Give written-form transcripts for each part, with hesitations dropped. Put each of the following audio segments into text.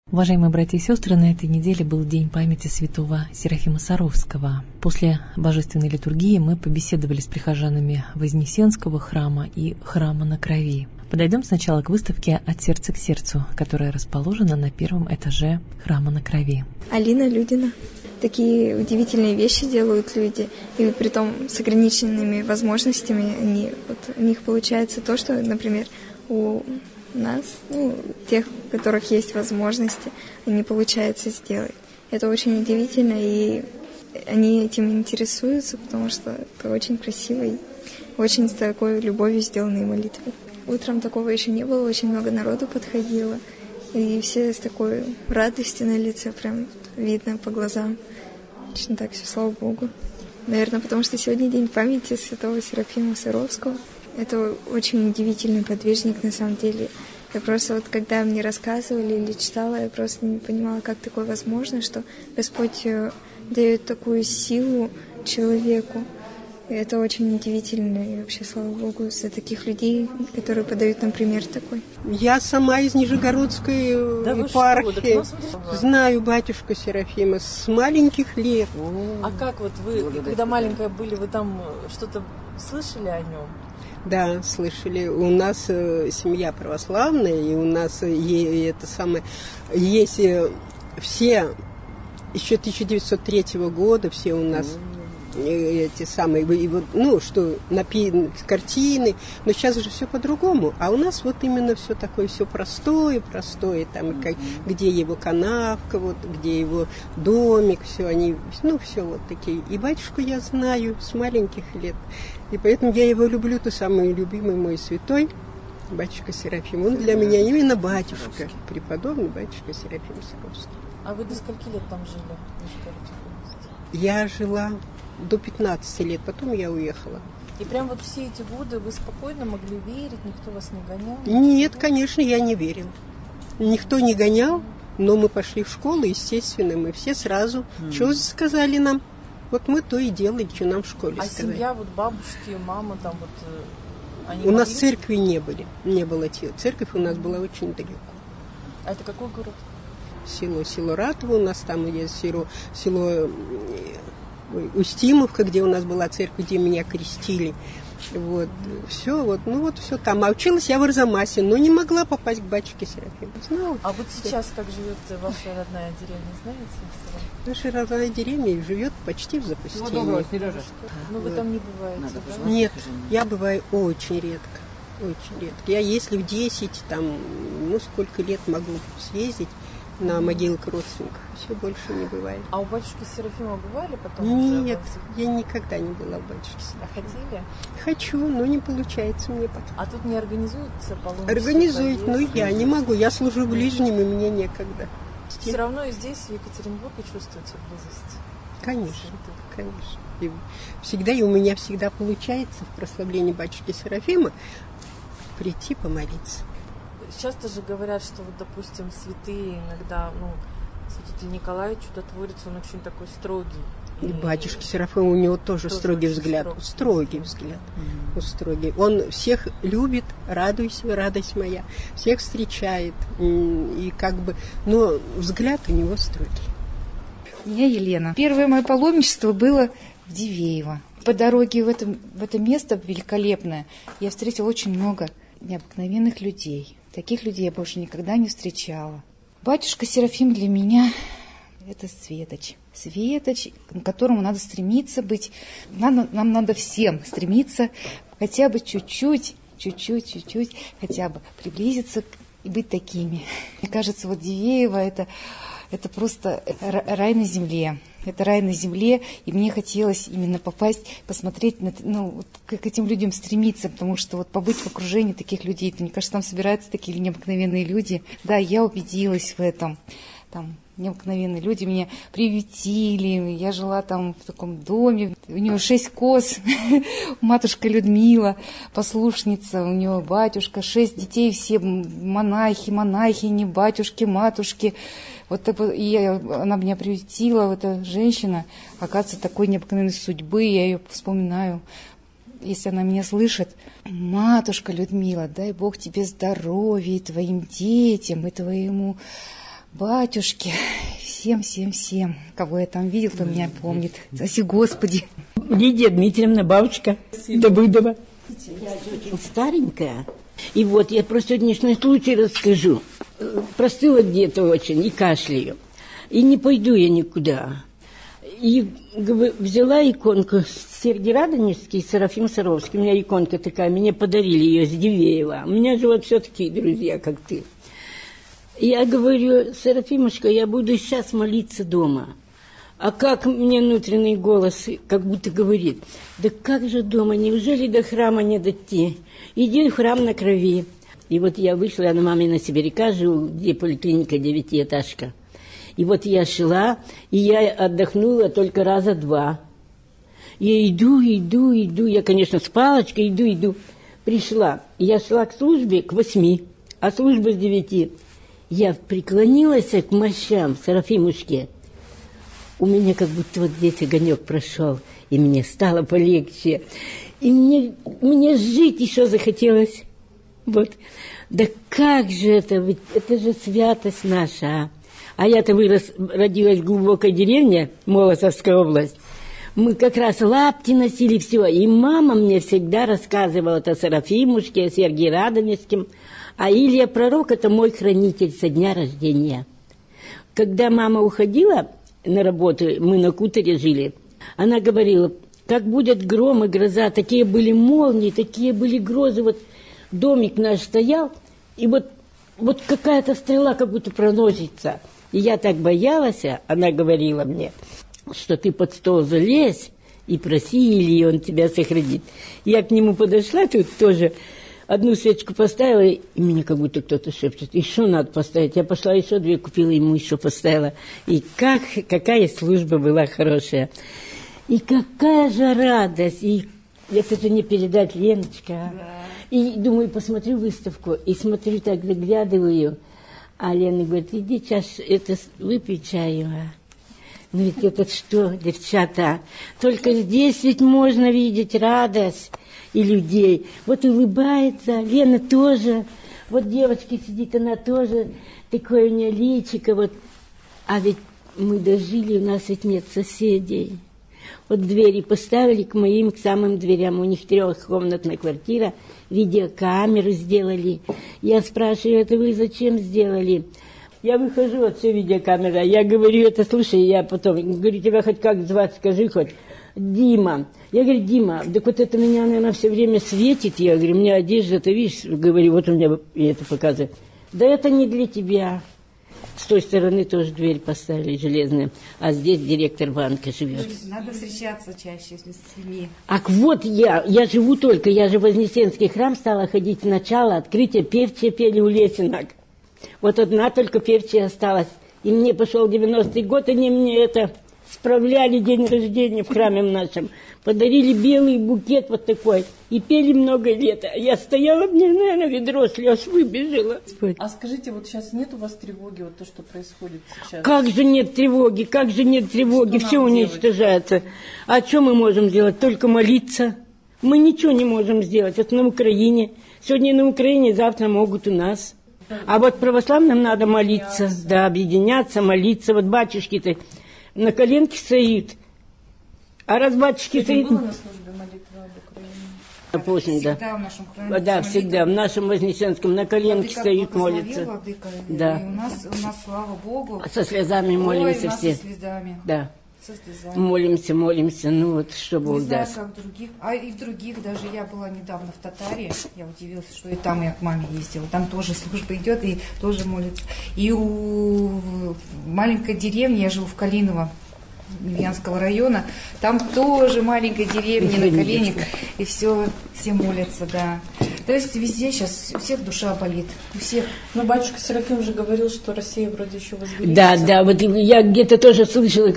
Уважаемые братья и сестры, на этой неделе был День памяти святого Серафима Саровского. После божественной литургии мы побеседовали с прихожанами Вознесенского храма и храма на Крови. Подойдем сначала к выставке «От сердца к сердцу», которая расположена на первом этаже храма на Крови. Алина Людина. Такие удивительные вещи делают люди, и притом с ограниченными возможностями. У них получается то, что, например, у нас, тех, у которых есть возможности, не получается сделать. Это очень удивительно, и они этим интересуются, потому что это очень красиво и очень с такой любовью сделанные молитвы. Утром такого еще не было, очень много народу подходило, и все с такой радостью на лице, прям видно по глазам. Очень так все, слава Богу. Наверное, потому что сегодня день памяти святого Серафима Саровского. Это очень удивительный подвижник на самом деле. Я просто когда мне рассказывали или читала, я просто не понимала, как такое возможно, что Господь дает такую силу человеку. И это очень удивительно. И вообще, слава Богу, за таких людей, которые подают нам пример такой. Я сама из Нижегородской епархии. Знаю батюшку Серафима с маленьких лет. А как вот вы, когда маленькая были, вы там что-то слышали о нем? Да, слышали. У нас семья православная, и у нас есть все, еще 1903 года, все у нас эти самые, что картины, но сейчас же все по-другому, а у нас вот именно все такое, все простое, там, где его канавка, вот, где его домик, все они, все вот такие. И батюшку я знаю с маленьких лет, и поэтому я его люблю, то самый любимый мой святой, батюшка Серафим. Он для меня именно батюшка, преподобный батюшка Серафим Саровский. А вы до скольки лет там жили? Я жила до 15 лет, потом я уехала. И прям вот все эти годы вы спокойно могли верить, никто вас не гонял? Нет, конечно, я не верила. Никто не гонял, но мы пошли в школу, естественно, мы все сразу, что сказали нам, вот мы то и делали, что нам в школе сказали. А семья, вот бабушки, мама там вот, они у нас церкви не было. Церковь у нас была очень далеко. А это какой город? Село Ратово, у нас там есть село Устимовка, где у нас была церковь, где меня крестили. Вот, все там. А училась я в Арзамасе, но не могла попасть к батюшке Серафиму. Знала. А вот сейчас как живет ваша родная деревня, знаете? Наша родная деревня живет почти в запустении. Но вы там не бываете, да? Нет, я бываю очень редко. Очень редко. Я если в 10, сколько лет могу съездить на могилах родственников. Все больше не бывает. А у батюшки Серафима бывали потом? Нет, я никогда не была у батюшки Серафима. А хотели? Хочу, но не получается мне пока. А тут не организуется паломничество? Организуют, но я не могу. Я служу ближним, и мне некогда. Все равно и здесь, в Екатеринбурге, чувствуете близость? Конечно. И у меня всегда получается в прославлении батюшки Серафима прийти помолиться. Часто же говорят, что вот, допустим, святые иногда, святитель Николай Чудотворец, он очень такой строгий. И батюшка Серафим, у него тоже строгий взгляд. Строгий взгляд. Строгий. Он всех любит, радуйся, радость моя. Всех встречает. И но взгляд у него строгий. Я Елена. Первое мое паломничество было в Дивеево. По дороге в это место великолепное я встретила очень много необыкновенных людей. Таких людей я больше никогда не встречала. Батюшка Серафим для меня – это светоч. Светоч, к которому надо стремиться быть. Нам надо всем стремиться хотя бы чуть-чуть, хотя бы приблизиться и быть такими. Мне кажется, вот Дивеево – это просто рай на земле. Это рай на земле, и мне хотелось именно попасть, посмотреть, к этим людям стремиться, потому что вот побыть в окружении таких людей, мне кажется, там собираются такие необыкновенные люди. Да, я убедилась в этом. Там необыкновенные люди меня приютили, я жила там в таком доме, у нее 6 коз, матушка Людмила, послушница, у нее батюшка, 6 детей, все монахи, монахини, батюшки, матушки. Вот она меня приютила, эта женщина, оказывается, такой необыкновенной судьбы, я ее вспоминаю. Если она меня слышит, матушка Людмила, дай Бог тебе здоровья, и твоим детям, и твоему батюшке, всем, кого я там видел, кто меня помнит. Спаси Господи. Лидия Дмитриевна, бабушка Давыдова. Я очень старенькая. И вот я про сегодняшний случай расскажу. Простыла где-то очень и кашляю. И не пойду я никуда. И взяла иконку Сергий Радонежский и Серафим Саровский. У меня иконка такая, мне подарили ее с Дивеева. У меня же вот все такие друзья, как ты. Я говорю: Серафимушка, я буду сейчас молиться дома. А как мне внутренний голос как будто говорит: да как же дома, неужели до храма не дойти? Иди в храм на крови. И вот я вышла, я на маме на Сибиряка живу, где поликлиника 9-этажка. И вот я шла, и я отдохнула только раза 2. Я иду, я, конечно, с палочкой иду. Пришла, я шла к службе к 8, а служба с 9. Я преклонилась к мощам Серафимушке. У меня как будто вот здесь огонек прошел, и мне стало полегче. И мне жить еще захотелось. Вот. Да как же это, ведь это же святость наша. А я-то родилась в глубокой деревне, Молотовская область. Мы как раз лапти носили, все. И мама мне всегда рассказывала о Серафимушке, о Сергии Радонежском. А Илья Пророк – это мой хранитель со дня рождения. Когда мама уходила на работу, мы на хуторе жили, она говорила: как будет гром и гроза, такие были молнии, такие были грозы. Вот домик наш стоял, и вот какая-то стрела как будто проносится. И я так боялась, она говорила мне, что ты под стол залезь и проси Илью, он тебя сохранит. Я к нему подошла, тут тоже одну свечку поставила, и мне как будто кто-то шепчет: еще надо поставить. Я пошла еще 2 купила, ему еще поставила. И какая служба была хорошая. И какая же радость. И это же не передать, Леночка. Да. И думаю, посмотрю выставку. И смотрю, так заглядываю. А Лена говорит: иди сейчас это выпей чаю. Ну ведь это что, девчата? Только здесь ведь можно видеть радость и людей. Вот улыбается, Лена тоже. Вот девочка сидит, она тоже, такое у нее личико. Вот. А ведь мы дожили, у нас ведь нет соседей. Вот двери поставили к моим, к самым дверям. У них 3-комнатная квартира, видеокамеру сделали. Я спрашиваю: это вы зачем сделали? Я выхожу, вот все видеокамера. Я говорю: это слушай, я потом говорю: тебя хоть как звать, скажи хоть. Дима. Я говорю: Дима, так вот это меня, наверное, все время светит. Я говорю: у меня одежда-то, видишь, говорю, вот у меня, я это показываю. Да это не для тебя. С той стороны тоже дверь поставили железную, а здесь директор банка живет. Надо встречаться чаще, если с семьей. Ах, вот я живу только, я же в Вознесенский храм стала ходить с начала открытия, певчие пели у Лесенок. Вот одна только певчая осталась. И мне пошел 90-й год, они мне это справляли день рождения в храме нашем. Подарили белый букет вот такой. И пели много лет. А я стояла, мне, наверное, ведро слез выбежала. А скажите, вот сейчас нет у вас тревоги, вот то, что происходит сейчас? Как же нет тревоги, как же нет тревоги, все уничтожается. А что мы можем сделать? Только молиться. Мы ничего не можем сделать. Это на Украине. Сегодня на Украине, завтра могут у нас. А вот православным надо молиться. Да, объединяться, молиться. Вот батюшки-то на коленке стоит. А раз батюшки стоит... Было на службе молитвы об Украине? Поздно, да. Всегда в нашем храме. Да, всегда. В нашем Вознесенском на коленке стоит, молится. Владыка, да. И у нас, слава Богу. Со слезами молимся. Ой, у нас все. Со слезами. Да. Со слезами. Молимся. Ну вот, что Бог даст. Не знаю, как в других. А и в других даже. Я была недавно в Татарии. Я удивилась, что и там я к маме ездила. Там тоже служба идет и тоже молится. И у маленькой деревни, я живу в Калиново, Ульяновского района, там тоже маленькая деревня на коленях, и все молятся, да. То есть везде сейчас у всех душа болит, у всех. Но батюшка Серафим уже говорил, что Россия вроде еще возвеличится. Да, вот я где-то тоже слышала,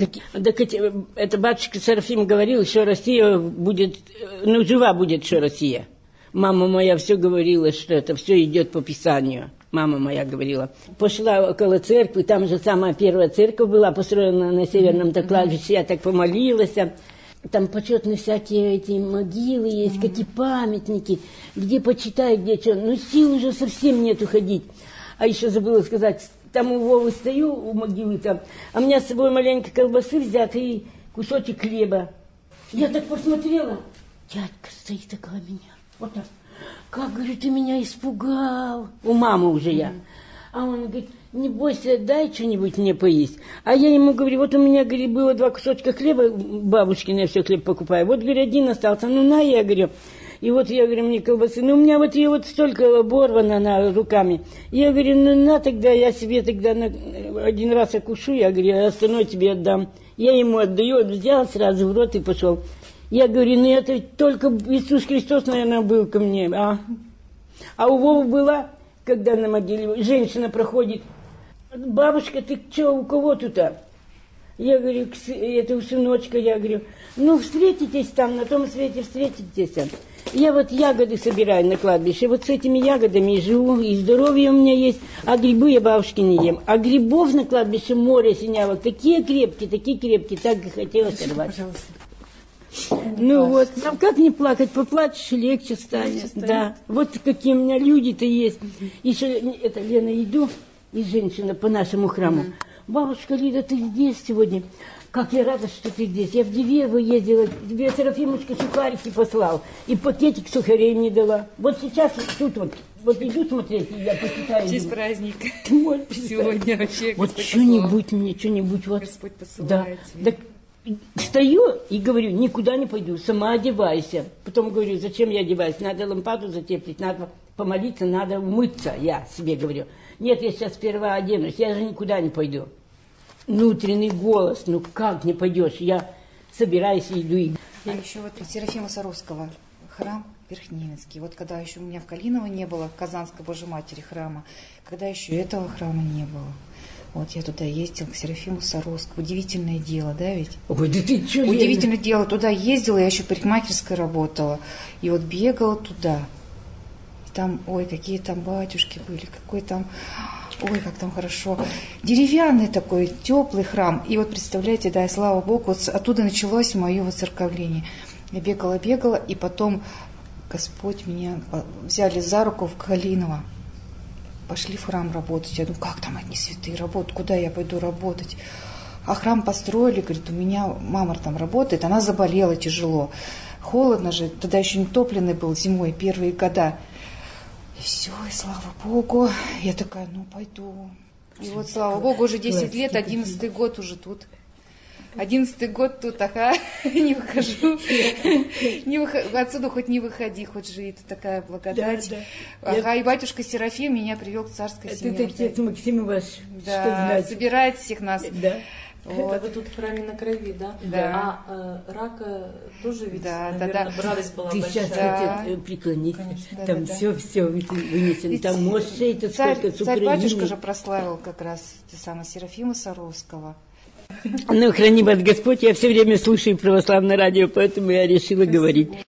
это батюшка Серафим говорил, что Россия будет, жива будет, что Россия. Мама моя все говорила, что это все идет по Писанию. Мама моя говорила. Пошла около церкви, там же самая первая церковь была построена на Северном кладбище. Я так помолилась. Там почетные всякие эти могилы есть, какие памятники, где почитать, где что. Но сил уже совсем нету ходить. А еще забыла сказать, там у Вовы стою, у могилы там, а у меня с собой маленькой колбасы взят и кусочек хлеба. Я так посмотрела, дядька стоит около меня, вот так. Как, говорит, ты меня испугал. У мамы уже я. А он говорит, не бойся, дай что-нибудь мне поесть. А я ему говорю, вот у меня, говорит, было 2 кусочка хлеба, бабушкина, я все хлеб покупаю. Вот, говорю, 1 остался, ну на, я говорю. И вот я говорю, мне колбасы, ну у меня вот ее вот столько оборвано на руками. Я говорю, ну на тогда, я себе тогда 1 раз окушу, я говорю, а остальное тебе отдам. Я ему отдаю, он взял сразу в рот и пошел. Я говорю, ну это только Иисус Христос, наверное, был ко мне. А у Вовы была, когда на могиле женщина проходит, бабушка, ты что, у кого тут? Я говорю, это у сыночка, я говорю, ну встретитесь там, на том свете встретитесь. Я вот ягоды собираю на кладбище, вот с этими ягодами и живу, и здоровье у меня есть, а грибы я бабушки не ем. А грибов на кладбище море синявок, такие крепкие, так и хотелось рвать. Ну вот, а как не плакать, поплачешь, легче станет. Да, вот какие у меня люди-то есть. Еще это, Лена, иду, и женщина по нашему храму. Бабушка Лида, ты здесь сегодня? Как я рада, что ты здесь. Я в Дивеево ездила, тебе Серафимушка сухарики послал, и пакетик сухарей мне дала. Вот сейчас тут вот иду смотреть, и я почитаю. Честь праздник. Сегодня вообще вот что-нибудь мне, что-нибудь вот. Господь посылает. Да. Стою и говорю, никуда не пойду, сама одевайся. Потом говорю, зачем я одеваюсь? Надо лампаду затеплить, надо помолиться, надо умыться, я себе говорю. Нет, я сейчас сперва оденусь, я же никуда не пойду. Внутренний голос, ну как не пойдешь? Я собираюсь и иду. А еще вот Серафима Саровского храм Верхневинский. Вот когда еще у меня в Калиново не было, в Казанской Божьей Матери храма, когда еще этого храма не было. Вот я туда ездила, к Серафиму Саровскому. Удивительное дело, да ведь? Ой, да ты что? Удивительное дело. Туда ездила, я еще парикмахерской работала. И вот бегала туда. И там, ой, какие там батюшки были, какой там... Ой, как там хорошо. Деревянный такой, теплый храм. И вот представляете, да, и слава Богу, вот оттуда началось мое воцерковление. Я бегала, и потом Господь меня взяли за руку в Калиново. Пошли в храм работать. Я думаю, как там одни святые работают, куда я пойду работать? А храм построили, говорит, у меня мама там работает, она заболела тяжело. Холодно же, тогда еще не топленый был зимой, первые года. И все, и слава Богу. Я такая, ну пойду. И вот, слава Богу, уже 10 лет, 11-й год уже тут. 11-й год тут, не выхожу. Отсюда хоть не выходи, хоть живи. Это такая благодать. И батюшка Серафим меня привел к царской семье. Это отец Максим ваш. Да, собирает всех нас. Да. Вот. Это вы тут в храме на крови, да? Да. А рака тоже ведь, да, наверное, радость была ты большая. Ты сейчас преклонись. Конечно, там все вынесено. Там Моше, это сколько царь-батюшка же прославил как раз самого Серафима Саровского. Ну, храни вас Господь, я все время слушаю православное радио, поэтому я решила говорить.